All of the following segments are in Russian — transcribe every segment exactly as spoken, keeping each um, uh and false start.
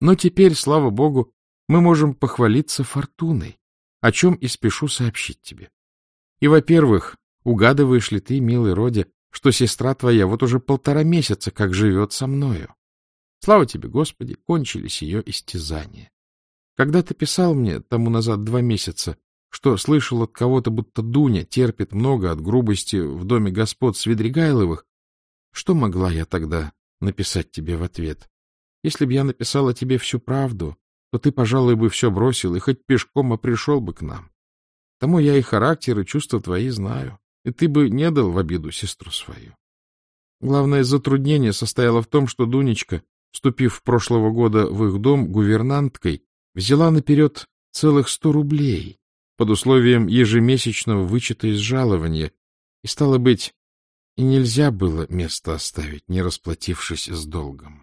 Но теперь, слава богу, мы можем похвалиться фортуной, о чем и спешу сообщить тебе. И, во-первых, угадываешь ли ты, милый Родя, что сестра твоя вот уже полтора месяца как живет со мною? Слава тебе, Господи, кончились ее истязания. Когда ты писал мне тому назад два месяца, что слышал от кого-то, будто Дуня терпит много от грубости в доме господ Свидригайловых, что могла я тогда написать тебе в ответ? Если б я написала тебе всю правду, то ты, пожалуй, бы все бросил и хоть пешком, а пришел бы к нам. Тому я и характер, и чувства твои знаю, и ты бы не дал в обиду сестру свою. Главное затруднение состояло в том, что Дунечка, вступив в прошлого года в их дом гувернанткой, взяла наперед целых сто рублей под условием ежемесячного вычета из жалования, и, стало быть, и нельзя было место оставить, не расплатившись с долгом.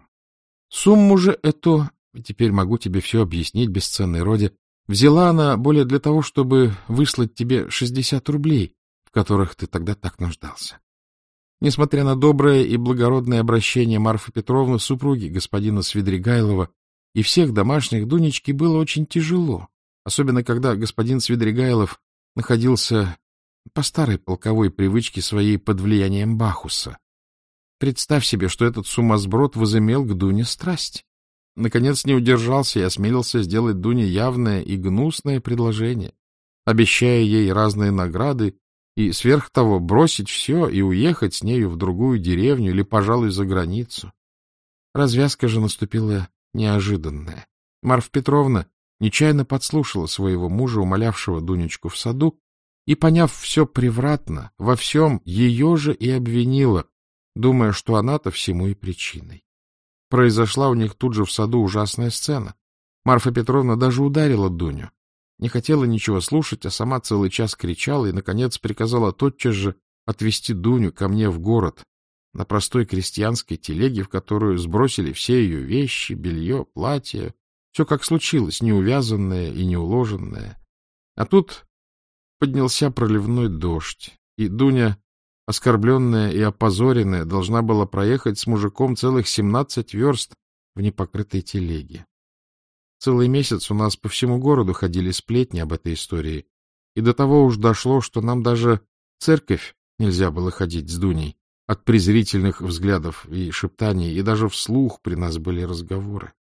Сумму же эту, теперь могу тебе все объяснить, бесценный Родя, взяла она более для того, чтобы выслать тебе шестьдесят рублей, в которых ты тогда так нуждался. Несмотря на доброе и благородное обращение Марфы Петровны, супруги господина Свидригайлова, и всех домашних, Дунечке было очень тяжело, особенно когда господин Свидригайлов находился по старой полковой привычке своей под влиянием Бахуса. Представь себе, что этот сумасброд возымел к Дуне страсть. Наконец не удержался и осмелился сделать Дуне явное и гнусное предложение, обещая ей разные награды и, сверх того, бросить все и уехать с нею в другую деревню или, пожалуй, за границу. Развязка же наступила неожиданная. Марфа Петровна нечаянно подслушала своего мужа, умолявшего Дунечку в саду, и, поняв все превратно, во всем ее же и обвинила, думая, что она-то всему и причиной. Произошла у них тут же в саду ужасная сцена. Марфа Петровна даже ударила Дуню. Не хотела ничего слушать, а сама целый час кричала и, наконец, приказала тотчас же отвезти Дуню ко мне в город на простой крестьянской телеге, в которую сбросили все ее вещи, белье, платье, все как случилось, неувязанное и неуложенное. А тут поднялся проливной дождь, и Дуня, оскорбленная и опозоренная, должна была проехать с мужиком целых семнадцать верст в непокрытой телеге. Целый месяц у нас по всему городу ходили сплетни об этой истории, и до того уж дошло, что нам даже в церковь нельзя было ходить с Дуней от презрительных взглядов и шептаний, и даже вслух при нас были разговоры.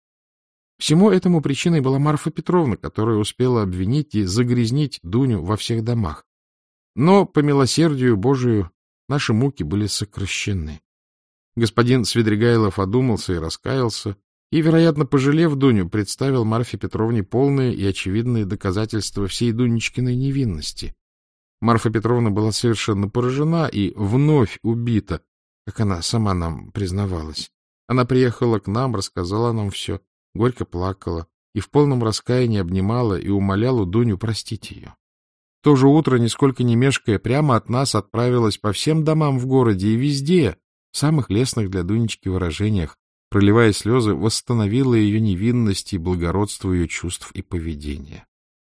Всему этому причиной была Марфа Петровна, которая успела обвинить и загрязнить Дуню во всех домах. Но, по милосердию Божию, наши муки были сокращены. Господин Свидригайлов одумался и раскаялся, и, вероятно, пожалев Дуню, представил Марфе Петровне полные и очевидные доказательства всей Дунечкиной невинности. Марфа Петровна была совершенно поражена и вновь убита, как она сама нам признавалась. Она приехала к нам, рассказала нам все, горько плакала и в полном раскаянии обнимала и умоляла Дуню простить ее. В то же утро, нисколько не мешкая, прямо от нас отправилась по всем домам в городе и везде, в самых лестных для Дунечки выражениях, проливая слезы, восстановила ее невинность и благородство ее чувств и поведения.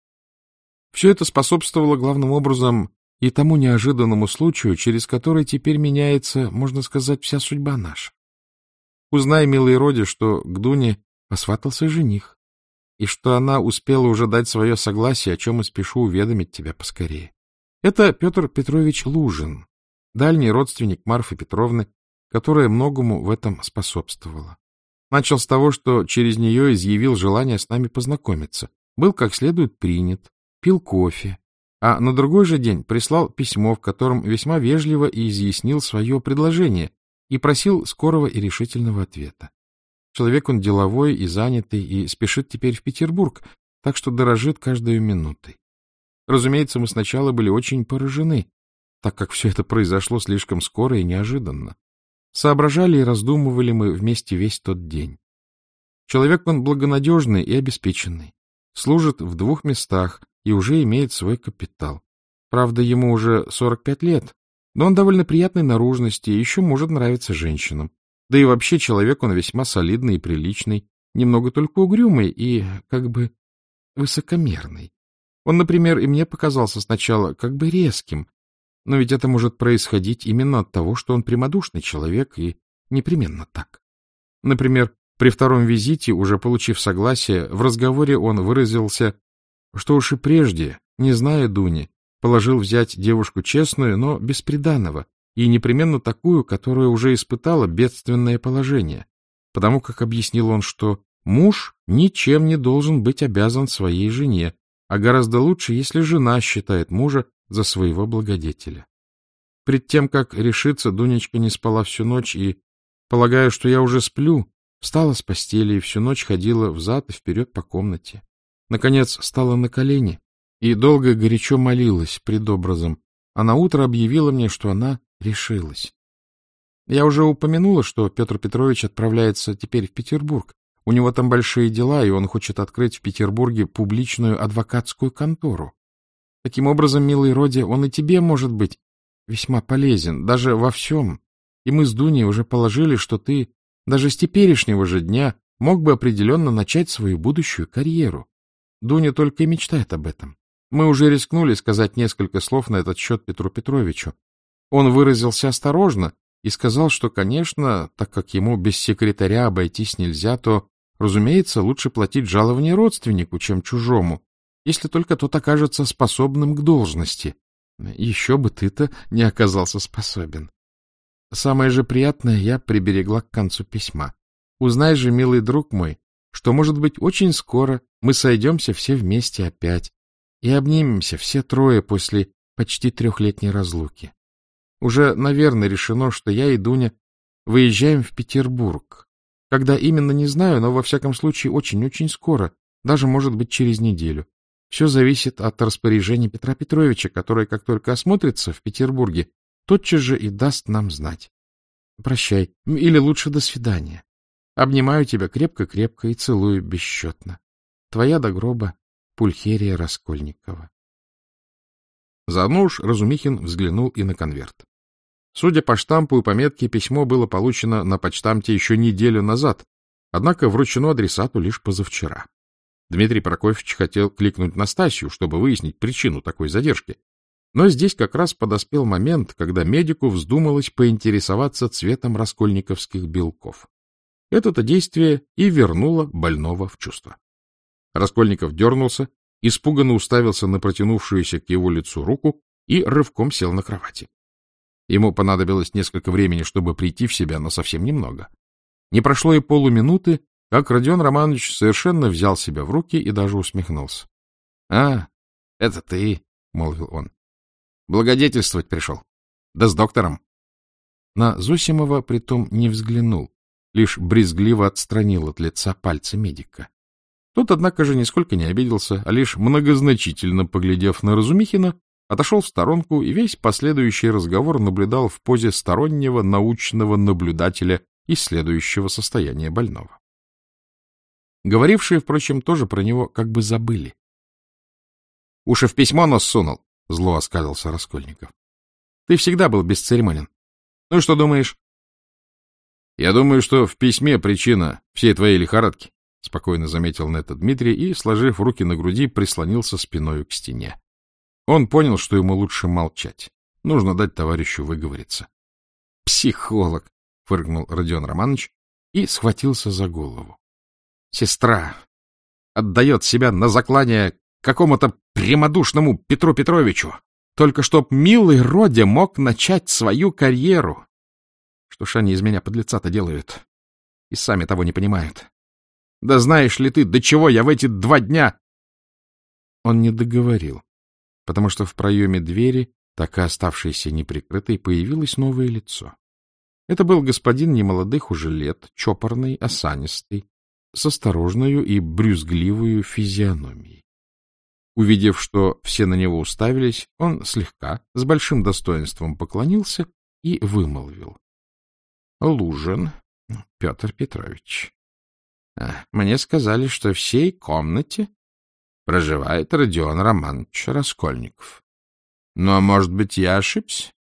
Все это способствовало главным образом и тому неожиданному случаю, через который теперь меняется, можно сказать, вся судьба наша. Узнай, милый Родя, что к Дуне посватался жених, и что она успела уже дать свое согласие, о чем и спешу уведомить тебя поскорее. Это Петр Петрович Лужин, дальний родственник Марфы Петровны, которая многому в этом способствовала. Начал с того, что через нее изъявил желание с нами познакомиться, был как следует принят, пил кофе, а на другой же день прислал письмо, в котором весьма вежливо и изъяснил свое предложение и просил скорого и решительного ответа. Человек он деловой и занятый, и спешит теперь в Петербург, так что дорожит каждой минутой. Разумеется, мы сначала были очень поражены, так как все это произошло слишком скоро и неожиданно. Соображали и раздумывали мы вместе весь тот день. Человек он благонадежный и обеспеченный, служит в двух местах и уже имеет свой капитал. Правда, ему уже сорок пять лет, но он довольно приятной наружности и еще может нравиться женщинам. Да и вообще человек он весьма солидный и приличный, немного только угрюмый и, как бы, высокомерный. Он, например, и мне показался сначала как бы резким, но ведь это может происходить именно от того, что он прямодушный человек и непременно так. Например, При втором визите, уже получив согласие, в разговоре он выразился, что уж и прежде, не зная Дуни, положил взять девушку честную, но без приданого, и непременно такую, которая уже испытала бедственное положение, потому как объяснил он, что муж ничем не должен быть обязан своей жене, а гораздо лучше, если жена считает мужа за своего благодетеля. Пред тем, как решиться, Дунечка не спала всю ночь и, полагая, что я уже сплю, встала с постели и всю ночь ходила взад и вперед по комнате. Наконец стала на колени и долго горячо молилась пред образом, а наутро объявила мне, что она решилась. Я уже упомянула, что Петр Петрович отправляется теперь в Петербург. У него там большие дела, и он хочет открыть в Петербурге публичную адвокатскую контору. Таким образом, милый Родя, он и тебе, может быть, весьма полезен, даже во всем. И мы с Дуней уже положили, что ты даже с теперешнего же дня мог бы определенно начать свою будущую карьеру. Дуня только и мечтает об этом. Мы уже рискнули сказать несколько слов на этот счет Петру Петровичу. Он выразился осторожно и сказал, что, конечно, так как ему без секретаря обойтись нельзя, то, разумеется, лучше платить жалование родственнику, чем чужому, если только тот окажется способным к должности. Еще бы ты-то не оказался способен. Самое же приятное я приберегла к концу письма. Узнай же, милый друг мой, что, может быть, очень скоро мы сойдемся все вместе опять и обнимемся все трое после почти трехлетней разлуки. Уже, наверное, решено, что я и Дуня выезжаем в Петербург. Когда именно, не знаю, но, во всяком случае, очень-очень скоро, даже, может быть, через неделю. Все зависит от распоряжений Петра Петровича, который, как только осмотрится в Петербурге, тотчас же и даст нам знать. Прощай, или лучше до свидания. Обнимаю тебя крепко-крепко и целую бесчетно. Твоя до гроба Пульхерия Раскольникова. Заодно уж Разумихин взглянул и на конверт. Судя по штампу и пометке, письмо было получено на почтамте еще неделю назад, однако вручено адресату лишь позавчера. Дмитрий Прокофьевич хотел кликнуть Настасью, чтобы выяснить причину такой задержки. Но здесь как раз подоспел момент, когда медику вздумалось поинтересоваться цветом раскольниковских белков. Это-то действие и вернуло больного в чувство. Раскольников дернулся, испуганно уставился на протянувшуюся к его лицу руку и рывком сел на кровати. Ему понадобилось несколько времени, чтобы прийти в себя, но совсем немного. Не прошло и полуминуты, как Родион Романович совершенно взял себя в руки и даже усмехнулся. — А, это ты, — молвил он. — Благодетельствовать пришел. Да с доктором. На Зосимова притом не взглянул, лишь брезгливо отстранил от лица пальцы медика. Тот, однако же, нисколько не обиделся, а лишь многозначительно поглядев на Разумихина, отошел в сторонку и весь последующий разговор наблюдал в позе стороннего научного наблюдателя исследующего состояние больного. Говорившие, впрочем, тоже про него как бы забыли. — Уж и в письмо нос сунул, — зло оскалился Раскольников. — Ты всегда был бесцеремонен. Ну и что думаешь? — Я думаю, что в письме причина всей твоей лихорадки, — спокойно заметил на это Дмитрий и, сложив руки на груди, прислонился спиною к стене. Он понял, что ему лучше молчать. Нужно дать товарищу выговориться. — Психолог! — фыркнул Родион Романович и схватился за голову. — Сестра отдает себя на заклание какому-то прямодушному Петру Петровичу, только чтоб милый Родя мог начать свою карьеру. Что ж они из меня подлеца-то делают? И сами того не понимают. Да знаешь ли ты, до чего я в эти два дня... Он не договорил, потому что в проеме двери, так и оставшейся неприкрытой, появилось новое лицо. Это был господин немолодых уже лет, чопорный, осанистый, с осторожною и брюзгливою физиономией. Увидев, что все на него уставились, он слегка, с большим достоинством поклонился и вымолвил. — Лужин Петр Петрович, мне сказали, что в сей комнате проживает Родион Романович Раскольников. Но, может быть, я ошибся?